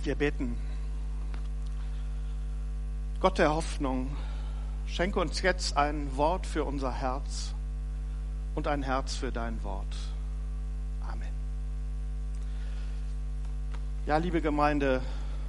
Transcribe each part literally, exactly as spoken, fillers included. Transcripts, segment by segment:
Wir beten. Gott der Hoffnung, schenke uns jetzt ein Wort für unser Herz und ein Herz für dein Wort. Amen. Ja, liebe Gemeinde,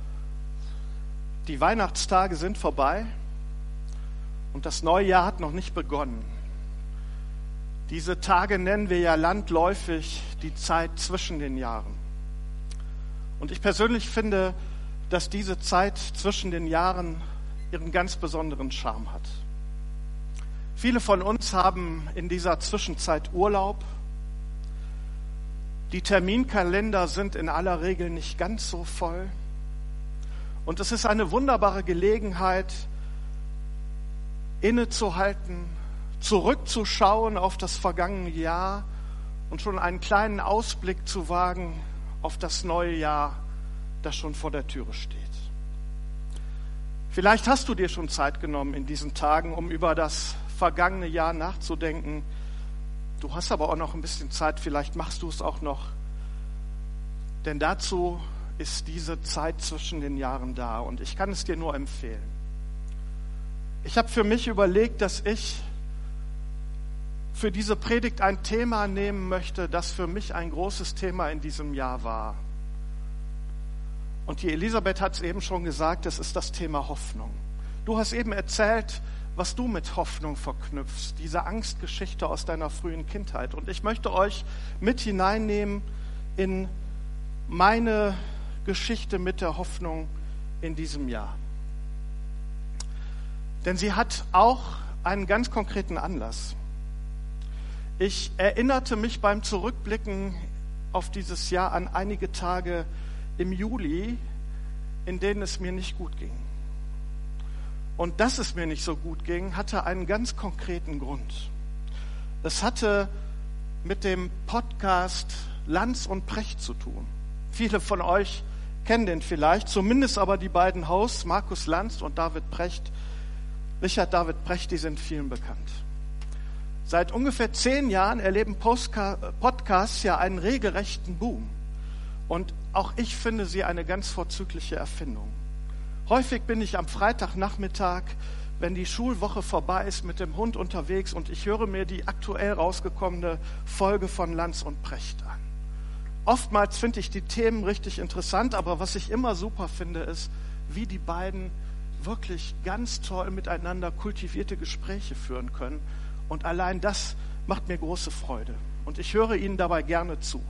die Weihnachtstage sind vorbei und das neue Jahr hat noch nicht begonnen. Diese Tage nennen wir ja landläufig die Zeit zwischen den Jahren. Und ich persönlich finde, dass diese Zeit zwischen den Jahren ihren ganz besonderen Charme hat. Viele von uns haben in dieser Zwischenzeit Urlaub. Die Terminkalender sind in aller Regel nicht ganz so voll. Und es ist eine wunderbare Gelegenheit, innezuhalten, zurückzuschauen auf das vergangene Jahr und schon einen kleinen Ausblick zu wagen auf das neue Jahr, das schon vor der Türe steht. Vielleicht hast du dir schon Zeit genommen in diesen Tagen, um über das vergangene Jahr nachzudenken. Du hast aber auch noch ein bisschen Zeit, vielleicht machst du es auch noch. Denn dazu ist diese Zeit zwischen den Jahren da und ich kann es dir nur empfehlen. Ich habe für mich überlegt, dass ich für diese Predigt ein Thema nehmen möchte, das für mich ein großes Thema in diesem Jahr war. Und die Elisabeth hat es eben schon gesagt, das ist das Thema Hoffnung. Du hast eben erzählt, was du mit Hoffnung verknüpfst, diese Angstgeschichte aus deiner frühen Kindheit. Und ich möchte euch mit hineinnehmen in meine Geschichte mit der Hoffnung in diesem Jahr. Denn sie hat auch einen ganz konkreten Anlass. Ich erinnerte mich beim Zurückblicken auf dieses Jahr an einige Tage im Juli, in denen es mir nicht gut ging. Und dass es mir nicht so gut ging, hatte einen ganz konkreten Grund. Es hatte mit dem Podcast Lanz und Precht zu tun. Viele von euch kennen den vielleicht, zumindest aber die beiden Hosts, Markus Lanz und David Precht. Richard David Precht, die sind vielen bekannt. Seit ungefähr zehn Jahren erleben Podcasts ja einen regelrechten Boom. Und auch ich finde sie eine ganz vorzügliche Erfindung. Häufig bin ich am Freitagnachmittag, wenn die Schulwoche vorbei ist, mit dem Hund unterwegs und ich höre mir die aktuell rausgekommene Folge von Lanz und Precht an. Oftmals finde ich die Themen richtig interessant, aber was ich immer super finde, ist, wie die beiden wirklich ganz toll miteinander kultivierte Gespräche führen können. Und allein das macht mir große Freude. Und ich höre ihnen dabei gerne zu.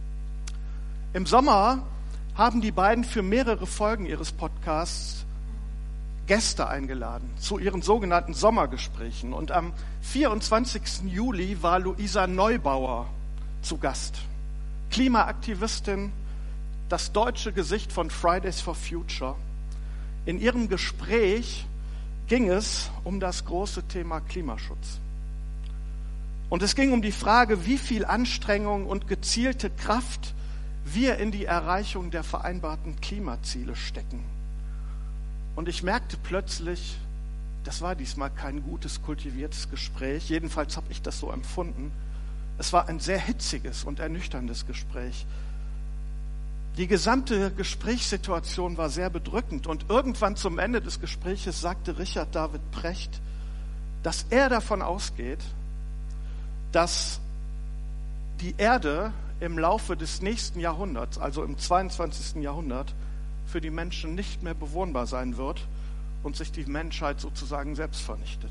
Im Sommer haben die beiden für mehrere Folgen ihres Podcasts Gäste eingeladen zu ihren sogenannten Sommergesprächen. Und am vierundzwanzigsten Juli war Luisa Neubauer zu Gast. Klimaaktivistin, das deutsche Gesicht von Fridays for Future. In ihrem Gespräch ging es um das große Thema Klimaschutz. Und es ging um die Frage, wie viel Anstrengung und gezielte Kraft wir in die Erreichung der vereinbarten Klimaziele stecken. Und ich merkte plötzlich, das war diesmal kein gutes, kultiviertes Gespräch. Jedenfalls habe ich das so empfunden. Es war ein sehr hitziges und ernüchterndes Gespräch. Die gesamte Gesprächssituation war sehr bedrückend. Und irgendwann zum Ende des Gespräches sagte Richard David Precht, dass er davon ausgeht, dass die Erde im Laufe des nächsten Jahrhunderts, also im zweiundzwanzigsten Jahrhundert, für die Menschen nicht mehr bewohnbar sein wird und sich die Menschheit sozusagen selbst vernichtet.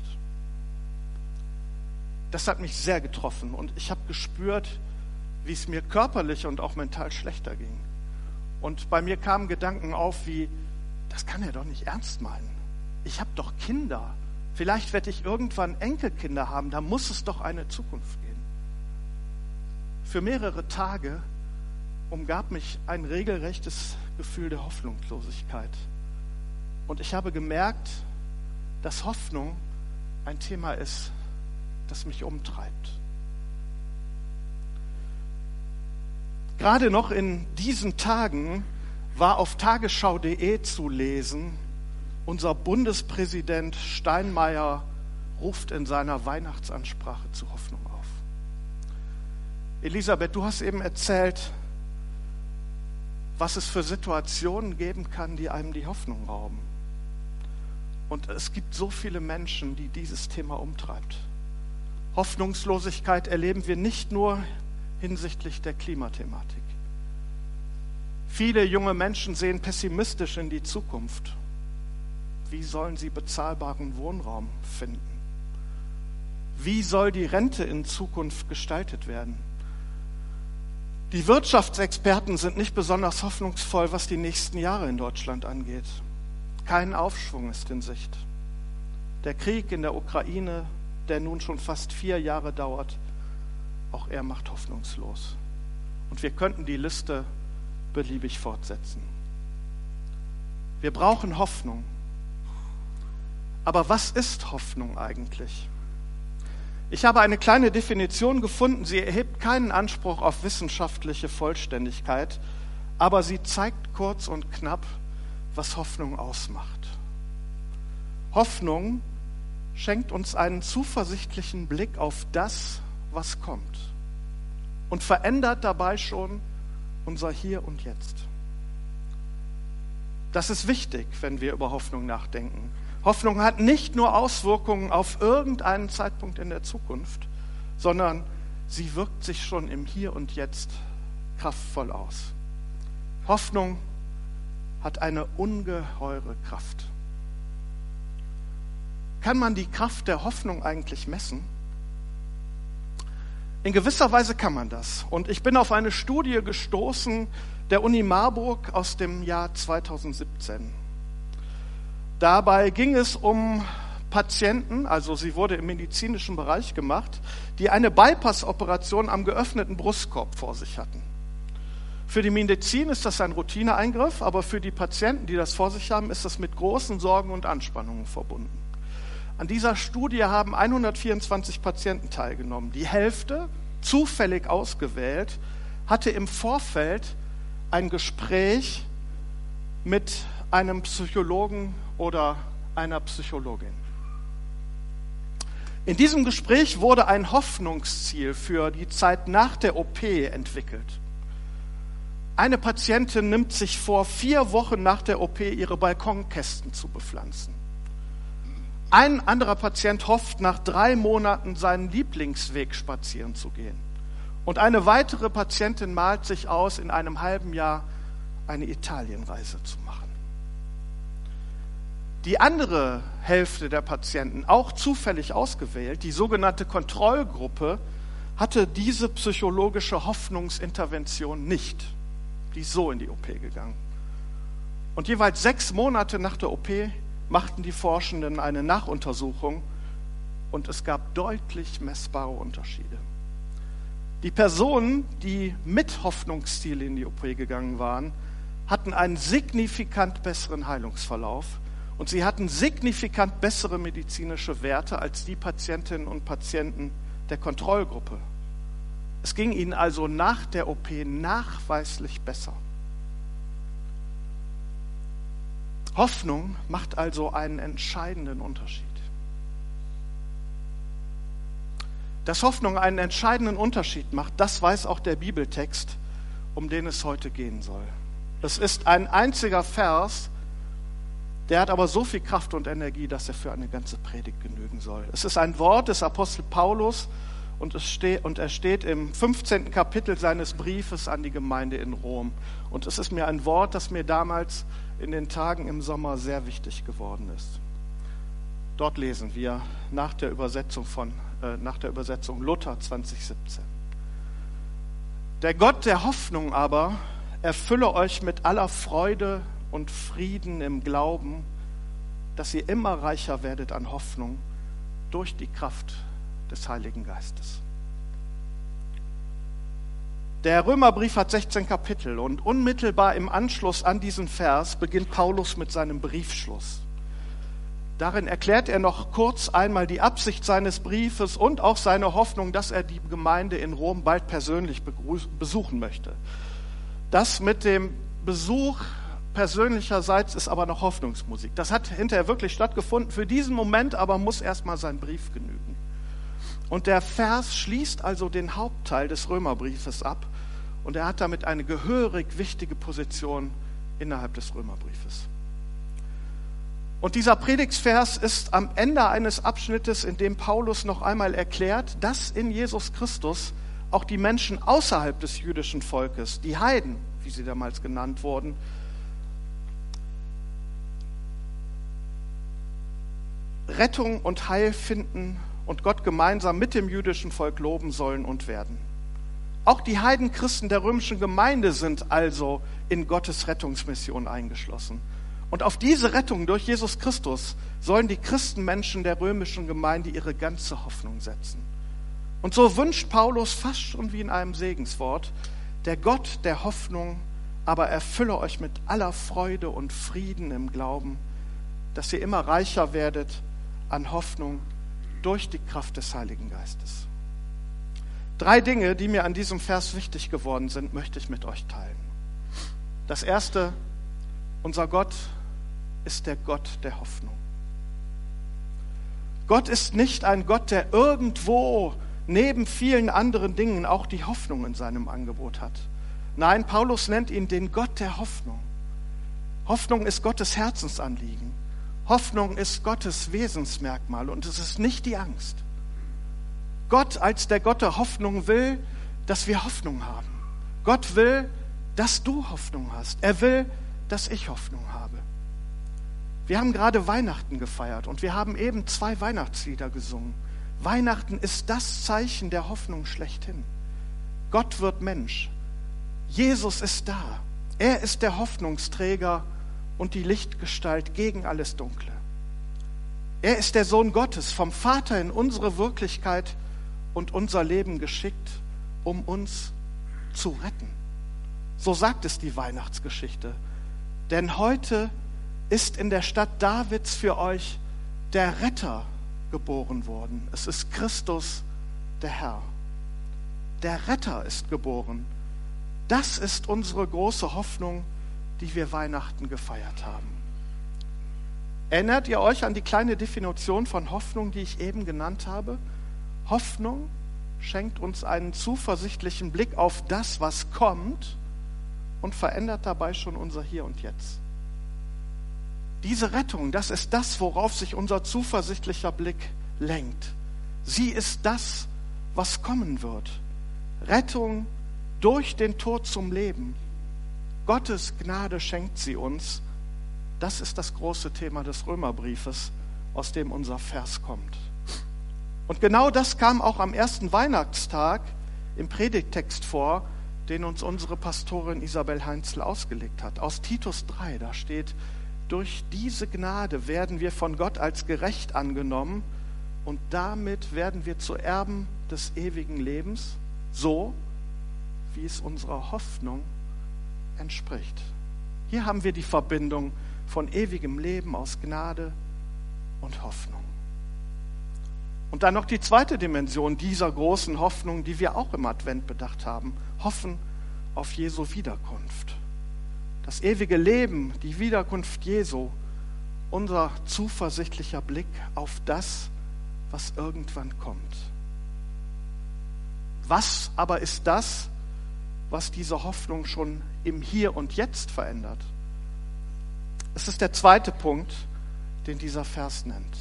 Das hat mich sehr getroffen und ich habe gespürt, wie es mir körperlich und auch mental schlechter ging. Und bei mir kamen Gedanken auf wie, das kann er doch nicht ernst meinen. Ich habe doch Kinder. Vielleicht werde ich irgendwann Enkelkinder haben, da muss es doch eine Zukunft geben. Für mehrere Tage umgab mich ein regelrechtes Gefühl der Hoffnungslosigkeit. Und ich habe gemerkt, dass Hoffnung ein Thema ist, das mich umtreibt. Gerade noch in diesen Tagen war auf tagesschau punkt de zu lesen, unser Bundespräsident Steinmeier ruft in seiner Weihnachtsansprache zu Hoffnung auf. Elisabeth, du hast eben erzählt, was es für Situationen geben kann, die einem die Hoffnung rauben. Und es gibt so viele Menschen, die dieses Thema umtreibt. Hoffnungslosigkeit erleben wir nicht nur hinsichtlich der Klimathematik. Viele junge Menschen sehen pessimistisch in die Zukunft. Wie sollen sie bezahlbaren Wohnraum finden? Wie soll die Rente in Zukunft gestaltet werden? Die Wirtschaftsexperten sind nicht besonders hoffnungsvoll, was die nächsten Jahre in Deutschland angeht. Kein Aufschwung ist in Sicht. Der Krieg in der Ukraine, der nun schon fast vier Jahre dauert, auch er macht hoffnungslos. Und wir könnten die Liste beliebig fortsetzen. Wir brauchen Hoffnung. Aber was ist Hoffnung eigentlich? Ich habe eine kleine Definition gefunden. Sie erhebt keinen Anspruch auf wissenschaftliche Vollständigkeit, aber sie zeigt kurz und knapp, was Hoffnung ausmacht. Hoffnung schenkt uns einen zuversichtlichen Blick auf das, was kommt und verändert dabei schon unser Hier und Jetzt. Das ist wichtig, wenn wir über Hoffnung nachdenken. Hoffnung hat nicht nur Auswirkungen auf irgendeinen Zeitpunkt in der Zukunft, sondern sie wirkt sich schon im Hier und Jetzt kraftvoll aus. Hoffnung hat eine ungeheure Kraft. Kann man die Kraft der Hoffnung eigentlich messen? In gewisser Weise kann man das. Und ich bin auf eine Studie gestoßen der Uni Marburg aus dem Jahr zweitausendsiebzehn. Dabei ging es um Patienten, also sie wurde im medizinischen Bereich gemacht, die eine Bypass-Operation am geöffneten Brustkorb vor sich hatten. Für die Medizin ist das ein Routineeingriff, aber für die Patienten, die das vor sich haben, ist das mit großen Sorgen und Anspannungen verbunden. An dieser Studie haben hundertvierundzwanzig Patienten teilgenommen. Die Hälfte, zufällig ausgewählt, hatte im Vorfeld ein Gespräch mit einem Psychologen oder einer Psychologin. In diesem Gespräch wurde ein Hoffnungsziel für die Zeit nach der O P entwickelt. Eine Patientin nimmt sich vor, vier Wochen nach der O P ihre Balkonkästen zu bepflanzen. Ein anderer Patient hofft, nach drei Monaten seinen Lieblingsweg spazieren zu gehen. Und eine weitere Patientin malt sich aus, in einem halben Jahr eine Italienreise zu machen. Die andere Hälfte der Patienten, auch zufällig ausgewählt, die sogenannte Kontrollgruppe, hatte diese psychologische Hoffnungsintervention nicht. Die ist so in die O P gegangen. Und jeweils sechs Monate nach der O P machten die Forschenden eine Nachuntersuchung und es gab deutlich messbare Unterschiede. Die Personen, die mit Hoffnungsziel in die O P gegangen waren, hatten einen signifikant besseren Heilungsverlauf und sie hatten signifikant bessere medizinische Werte als die Patientinnen und Patienten der Kontrollgruppe. Es ging ihnen also nach der O P nachweislich besser. Hoffnung macht also einen entscheidenden Unterschied. Dass Hoffnung einen entscheidenden Unterschied macht, das weiß auch der Bibeltext, um den es heute gehen soll. Es ist ein einziger Vers, der hat aber so viel Kraft und Energie, dass er für eine ganze Predigt genügen soll. Es ist ein Wort des Apostel Paulus und, es steht, und er steht im fünfzehnten Kapitel seines Briefes an die Gemeinde in Rom. Und es ist mir ein Wort, das mir damals in den Tagen im Sommer sehr wichtig geworden ist. Dort lesen wir nach der Übersetzung von äh, nach der Übersetzung Luther zwanzig siebzehn. Der Gott der Hoffnung aber erfülle euch mit aller Freude und Frieden im Glauben, dass ihr immer reicher werdet an Hoffnung durch die Kraft des Heiligen Geistes. Der Römerbrief hat sechzehn Kapitel und unmittelbar im Anschluss an diesen Vers beginnt Paulus mit seinem Briefschluss. Darin erklärt er noch kurz einmal die Absicht seines Briefes und auch seine Hoffnung, dass er die Gemeinde in Rom bald persönlich besuchen möchte. Das mit dem Besuch persönlicherseits ist aber noch Hoffnungsmusik. Das hat hinterher wirklich stattgefunden. Für diesen Moment aber muss erstmal sein Brief genügen. Und der Vers schließt also den Hauptteil des Römerbriefes ab Und er hat damit eine gehörig wichtige Position innerhalb des Römerbriefes. Und dieser Predigtvers ist am Ende eines Abschnittes, in dem Paulus noch einmal erklärt, dass in Jesus Christus auch die Menschen außerhalb des jüdischen Volkes, die Heiden, wie sie damals genannt wurden, Rettung und Heil finden und Gott gemeinsam mit dem jüdischen Volk loben sollen und werden. Auch die Heidenchristen der römischen Gemeinde sind also in Gottes Rettungsmission eingeschlossen. Und auf diese Rettung durch Jesus Christus sollen die Christenmenschen der römischen Gemeinde ihre ganze Hoffnung setzen. Und so wünscht Paulus fast schon wie in einem Segenswort, der Gott der Hoffnung aber erfülle euch mit aller Freude und Frieden im Glauben, dass ihr immer reicher werdet an Hoffnung durch die Kraft des Heiligen Geistes. Drei Dinge, die mir an diesem Vers wichtig geworden sind, möchte ich mit euch teilen. Das erste, unser Gott ist der Gott der Hoffnung. Gott ist nicht ein Gott, der irgendwo neben vielen anderen Dingen auch die Hoffnung in seinem Angebot hat. Nein, Paulus nennt ihn den Gott der Hoffnung. Hoffnung ist Gottes Herzensanliegen. Hoffnung ist Gottes Wesensmerkmal und es ist nicht die Angst. Gott als der Gott der Hoffnung will, dass wir Hoffnung haben. Gott will, dass du Hoffnung hast. Er will, dass ich Hoffnung habe. Wir haben gerade Weihnachten gefeiert und wir haben eben zwei Weihnachtslieder gesungen. Weihnachten ist das Zeichen der Hoffnung schlechthin. Gott wird Mensch. Jesus ist da. Er ist der Hoffnungsträger und die Lichtgestalt gegen alles Dunkle. Er ist der Sohn Gottes, vom Vater in unsere Wirklichkeit und unser Leben geschickt, um uns zu retten. So sagt es die Weihnachtsgeschichte. Denn heute ist in der Stadt Davids für euch der Retter geboren worden. Es ist Christus, der Herr. Der Retter ist geboren. Das ist unsere große Hoffnung, die wir Weihnachten gefeiert haben. Erinnert ihr euch an die kleine Definition von Hoffnung, die ich eben genannt habe? Hoffnung schenkt uns einen zuversichtlichen Blick auf das, was kommt und verändert dabei schon unser Hier und Jetzt. Diese Rettung, das ist das, worauf sich unser zuversichtlicher Blick lenkt. Sie ist das, was kommen wird. Rettung durch den Tod zum Leben. Gottes Gnade schenkt sie uns. Das ist das große Thema des Römerbriefes, aus dem unser Vers kommt. Und genau das kam auch am ersten Weihnachtstag im Predigttext vor, den uns unsere Pastorin Isabel Heinzl ausgelegt hat. Aus Titus drei, da steht: Durch diese Gnade werden wir von Gott als gerecht angenommen und damit werden wir zu Erben des ewigen Lebens, so wie es unserer Hoffnung entspricht. Hier haben wir die Verbindung von ewigem Leben aus Gnade und Hoffnung. Und dann noch die zweite Dimension dieser großen Hoffnung, die wir auch im Advent bedacht haben: Hoffen auf Jesu Wiederkunft. Das ewige Leben, die Wiederkunft Jesu, unser zuversichtlicher Blick auf das, was irgendwann kommt. Was aber ist das, was diese Hoffnung schon im Hier und Jetzt verändert? Es ist der zweite Punkt, den dieser Vers nennt.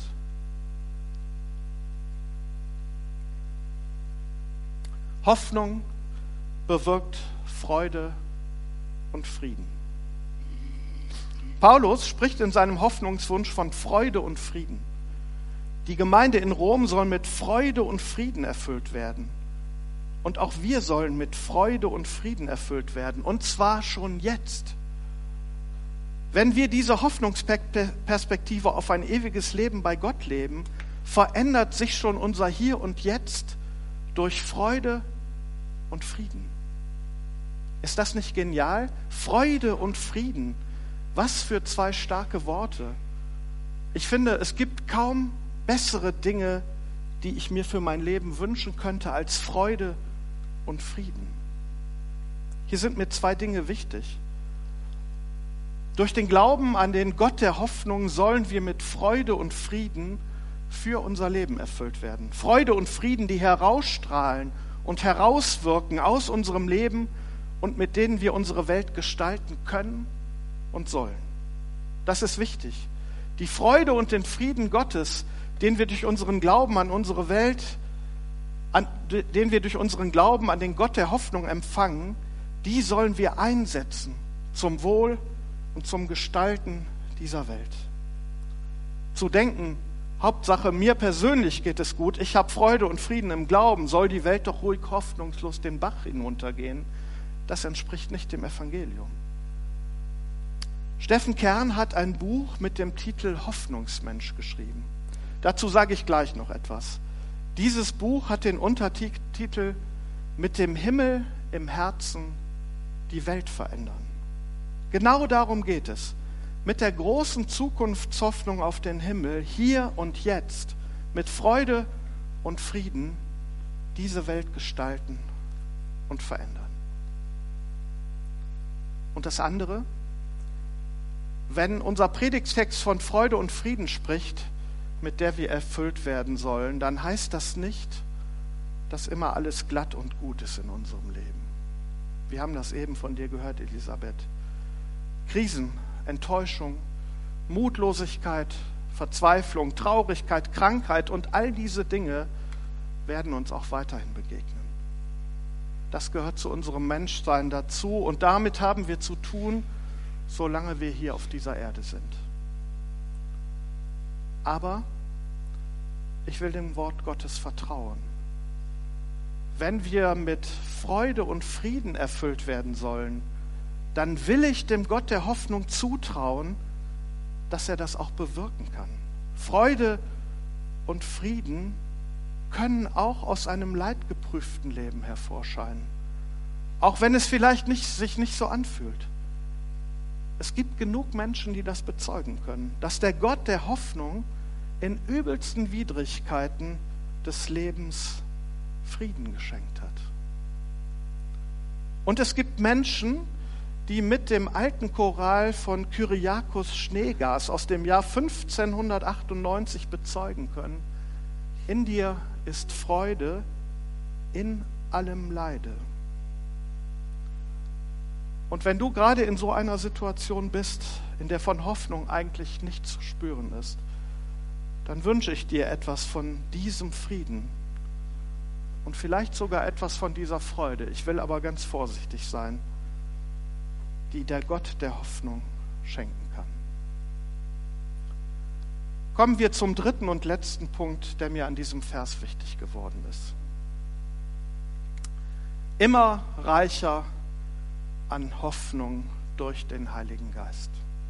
Hoffnung bewirkt Freude und Frieden. Paulus spricht in seinem Hoffnungswunsch von Freude und Frieden. Die Gemeinde in Rom soll mit Freude und Frieden erfüllt werden. Und auch wir sollen mit Freude und Frieden erfüllt werden. Und zwar schon jetzt. Wenn wir diese Hoffnungsperspektive auf ein ewiges Leben bei Gott leben, verändert sich schon unser Hier und Jetzt durch Freude und Frieden. Ist das nicht genial? Freude und Frieden. Was für zwei starke Worte. Ich finde, es gibt kaum bessere Dinge, die ich mir für mein Leben wünschen könnte, als Freude und Frieden. Hier sind mir zwei Dinge wichtig. Durch den Glauben an den Gott der Hoffnung sollen wir mit Freude und Frieden für unser Leben erfüllt werden. Freude und Frieden, die herausstrahlen und herauswirken aus unserem Leben und mit denen wir unsere Welt gestalten können und sollen. Das ist wichtig. Die Freude und den Frieden Gottes, den wir durch unseren Glauben an unsere Welt, an, den wir durch unseren Glauben an den Gott der Hoffnung empfangen, die sollen wir einsetzen zum Wohl und zum Gestalten dieser Welt. Zu denken, Hauptsache mir persönlich geht es gut, ich habe Freude und Frieden im Glauben, soll die Welt doch ruhig hoffnungslos den Bach hinuntergehen, das entspricht nicht dem Evangelium. Steffen Kern hat ein Buch mit dem Titel Hoffnungsmensch geschrieben. Dazu sage ich gleich noch etwas. Dieses Buch hat den Untertitel Mit dem Himmel im Herzen die Welt verändern. Genau darum geht es. Mit der großen Zukunftshoffnung auf den Himmel, hier und jetzt, mit Freude und Frieden, diese Welt gestalten und verändern. Und das andere? Wenn unser Predigtext von Freude und Frieden spricht, mit der wir erfüllt werden sollen, dann heißt das nicht, dass immer alles glatt und gut ist in unserem Leben. Wir haben das eben von dir gehört, Elisabeth. Krisen, Enttäuschung, Mutlosigkeit, Verzweiflung, Traurigkeit, Krankheit und all diese Dinge werden uns auch weiterhin begegnen. Das gehört zu unserem Menschsein dazu und damit haben wir zu tun, solange wir hier auf dieser Erde sind. Aber ich will dem Wort Gottes vertrauen. Wenn wir mit Freude und Frieden erfüllt werden sollen, dann will ich dem Gott der Hoffnung zutrauen, dass er das auch bewirken kann. Freude und Frieden können auch aus einem leidgeprüften Leben hervorscheinen, auch wenn es vielleicht nicht, sich nicht so anfühlt. Es gibt genug Menschen, die das bezeugen können, dass der Gott der Hoffnung in übelsten Widrigkeiten des Lebens Frieden geschenkt hat. Und es gibt Menschen, die mit dem alten Choral von Kyriakos Schneegas aus dem Jahr fünfzehnhundertachtundneunzig bezeugen können: In dir ist Freude in allem Leide. Und wenn du gerade in so einer Situation bist, in der von Hoffnung eigentlich nichts zu spüren ist, dann wünsche ich dir etwas von diesem Frieden und vielleicht sogar etwas von dieser Freude. Ich will aber ganz vorsichtig sein, die der Gott der Hoffnung schenken kann. Kommen wir zum dritten und letzten Punkt, der mir an diesem Vers wichtig geworden ist. Immer reicher an Hoffnung durch den Heiligen Geist.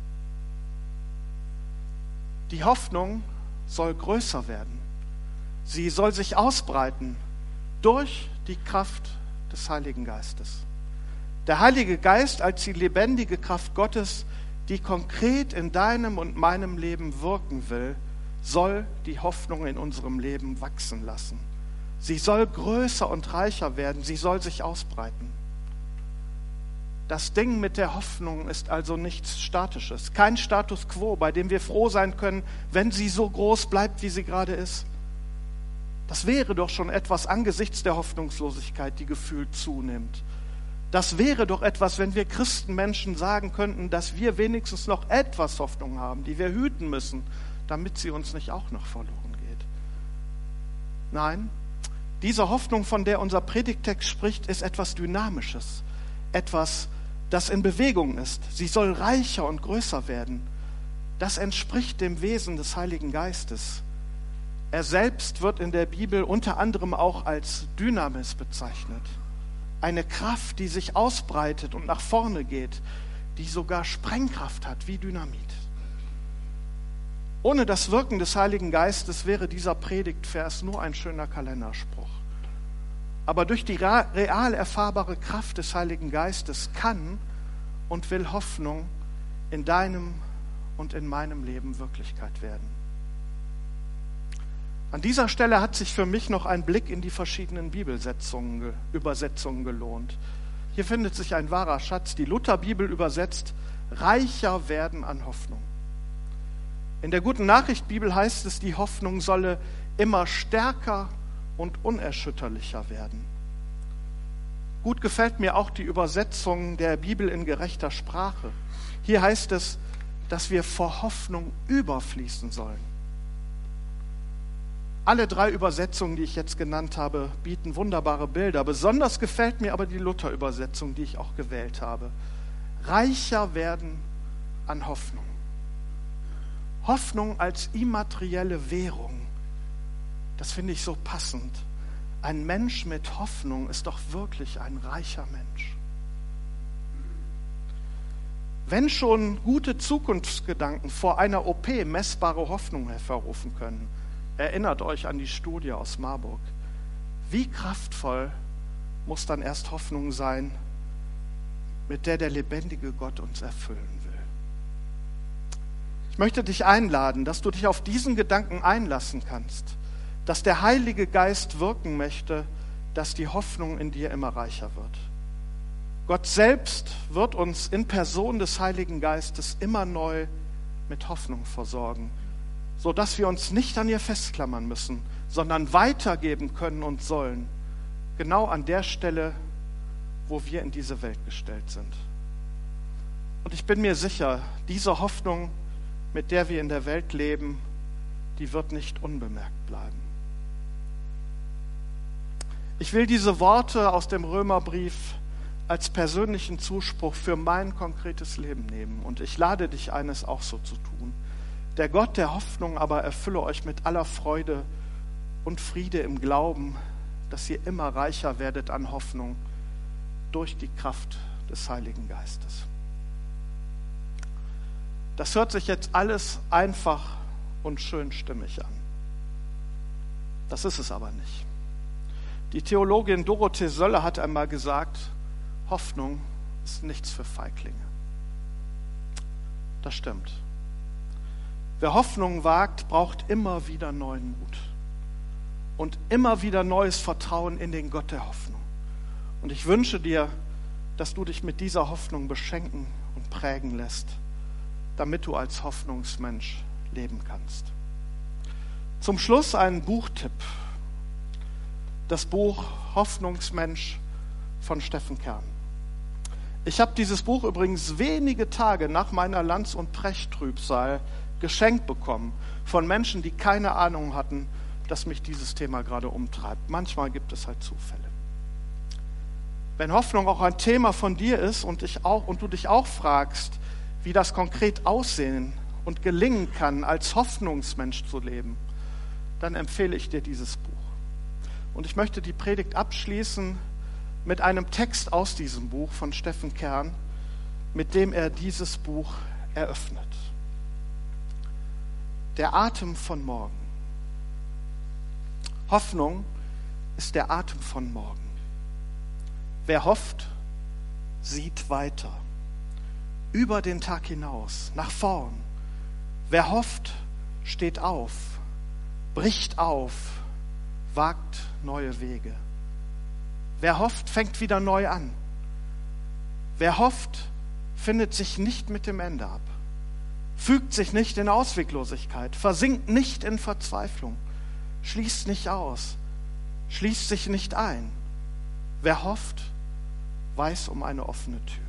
Die Hoffnung soll größer werden. Sie soll sich ausbreiten durch die Kraft des Heiligen Geistes. Der Heilige Geist als die lebendige Kraft Gottes, die konkret in deinem und meinem Leben wirken will, soll die Hoffnung in unserem Leben wachsen lassen. Sie soll größer und reicher werden, sie soll sich ausbreiten. Das Ding mit der Hoffnung ist also nichts Statisches, kein Status quo, bei dem wir froh sein können, wenn sie so groß bleibt, wie sie gerade ist. Das wäre doch schon etwas angesichts der Hoffnungslosigkeit, die gefühlt zunimmt. Das wäre doch etwas, wenn wir Christenmenschen sagen könnten, dass wir wenigstens noch etwas Hoffnung haben, die wir hüten müssen, damit sie uns nicht auch noch verloren geht. Nein, diese Hoffnung, von der unser Predigtext spricht, ist etwas Dynamisches, etwas, das in Bewegung ist. Sie soll reicher und größer werden. Das entspricht dem Wesen des Heiligen Geistes. Er selbst wird in der Bibel unter anderem auch als Dynamis bezeichnet. Eine Kraft, die sich ausbreitet und nach vorne geht, die sogar Sprengkraft hat wie Dynamit. Ohne das Wirken des Heiligen Geistes wäre dieser Predigtvers nur ein schöner Kalenderspruch. Aber durch die real erfahrbare Kraft des Heiligen Geistes kann und will Hoffnung in deinem und in meinem Leben Wirklichkeit werden. An dieser Stelle hat sich für mich noch ein Blick in die verschiedenen Bibelsetzungen, Übersetzungen gelohnt. Hier findet sich ein wahrer Schatz. Die Lutherbibel übersetzt: reicher werden an Hoffnung. In der Guten Nachricht Bibel heißt es, die Hoffnung solle immer stärker und unerschütterlicher werden. Gut gefällt mir auch die Übersetzung der Bibel in gerechter Sprache. Hier heißt es, dass wir vor Hoffnung überfließen sollen. Alle drei Übersetzungen, die ich jetzt genannt habe, bieten wunderbare Bilder. Besonders gefällt mir aber die Luther-Übersetzung, die ich auch gewählt habe. Reicher werden an Hoffnung. Hoffnung als immaterielle Währung. Das finde ich so passend. Ein Mensch mit Hoffnung ist doch wirklich ein reicher Mensch. Wenn schon gute Zukunftsgedanken vor einer O P messbare Hoffnung hervorrufen können, erinnert euch an die Studie aus Marburg. Wie kraftvoll muss dann erst Hoffnung sein, mit der der lebendige Gott uns erfüllen will. Ich möchte dich einladen, dass du dich auf diesen Gedanken einlassen kannst, dass der Heilige Geist wirken möchte, dass die Hoffnung in dir immer reicher wird. Gott selbst wird uns in Person des Heiligen Geistes immer neu mit Hoffnung versorgen, sodass wir uns nicht an ihr festklammern müssen, sondern weitergeben können und sollen, genau an der Stelle, wo wir in diese Welt gestellt sind. Und ich bin mir sicher, diese Hoffnung, mit der wir in der Welt leben, die wird nicht unbemerkt bleiben. Ich will diese Worte aus dem Römerbrief als persönlichen Zuspruch für mein konkretes Leben nehmen. Und ich lade dich ein, es auch so zu tun. Der Gott der Hoffnung aber erfülle euch mit aller Freude und Friede im Glauben, dass ihr immer reicher werdet an Hoffnung durch die Kraft des Heiligen Geistes. Das hört sich jetzt alles einfach und schön stimmig an. Das ist es aber nicht. Die Theologin Dorothee Sölle hat einmal gesagt, Hoffnung ist nichts für Feiglinge. Das stimmt. Wer Hoffnung wagt, braucht immer wieder neuen Mut und immer wieder neues Vertrauen in den Gott der Hoffnung. Und ich wünsche dir, dass du dich mit dieser Hoffnung beschenken und prägen lässt, damit du als Hoffnungsmensch leben kannst. Zum Schluss ein Buchtipp. Das Buch Hoffnungsmensch von Steffen Kern. Ich habe dieses Buch übrigens wenige Tage nach meiner Lanz- und Precht-Trübsal geschenkt bekommen von Menschen, die keine Ahnung hatten, dass mich dieses Thema gerade umtreibt. Manchmal gibt es halt Zufälle. Wenn Hoffnung auch ein Thema von dir ist und, ich auch, und du dich auch fragst, wie das konkret aussehen und gelingen kann, als Hoffnungsmensch zu leben, dann empfehle ich dir dieses Buch. Und ich möchte die Predigt abschließen mit einem Text aus diesem Buch von Steffen Kern, mit dem er dieses Buch eröffnet. Der Atem von morgen. Hoffnung ist der Atem von morgen. Wer hofft, sieht weiter, über den Tag hinaus, nach vorn. Wer hofft, steht auf, bricht auf, wagt neue Wege. Wer hofft, fängt wieder neu an. Wer hofft, findet sich nicht mit dem Ende ab, fügt sich nicht in Ausweglosigkeit, versinkt nicht in Verzweiflung, schließt nicht aus, schließt sich nicht ein. Wer hofft, weiß um eine offene Tür.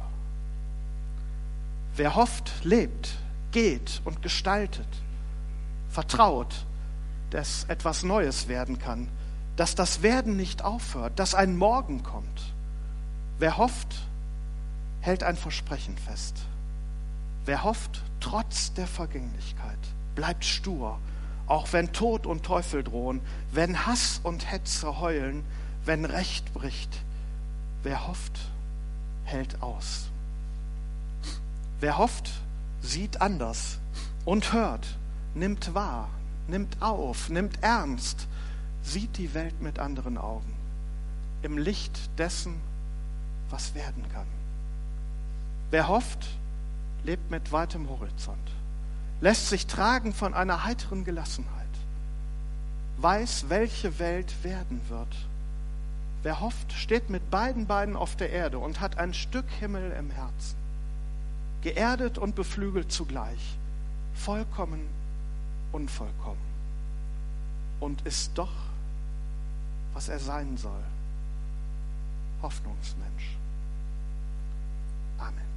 Wer hofft, lebt, geht und gestaltet, vertraut, dass etwas Neues werden kann, dass das Werden nicht aufhört, dass ein Morgen kommt. Wer hofft, hält ein Versprechen fest. Wer hofft, trotz der Vergänglichkeit, bleibt stur, auch wenn Tod und Teufel drohen, wenn Hass und Hetze heulen, wenn Recht bricht. Wer hofft, hält aus. Wer hofft, sieht anders und hört, nimmt wahr, nimmt auf, nimmt ernst, sieht die Welt mit anderen Augen, im Licht dessen, was werden kann. Wer hofft, lebt mit weitem Horizont, lässt sich tragen von einer heiteren Gelassenheit, weiß, welche Welt werden wird. Wer hofft, steht mit beiden Beinen auf der Erde und hat ein Stück Himmel im Herzen, geerdet und beflügelt zugleich, vollkommen unvollkommen, und ist doch, was er sein soll. Hoffnungsmensch. Amen.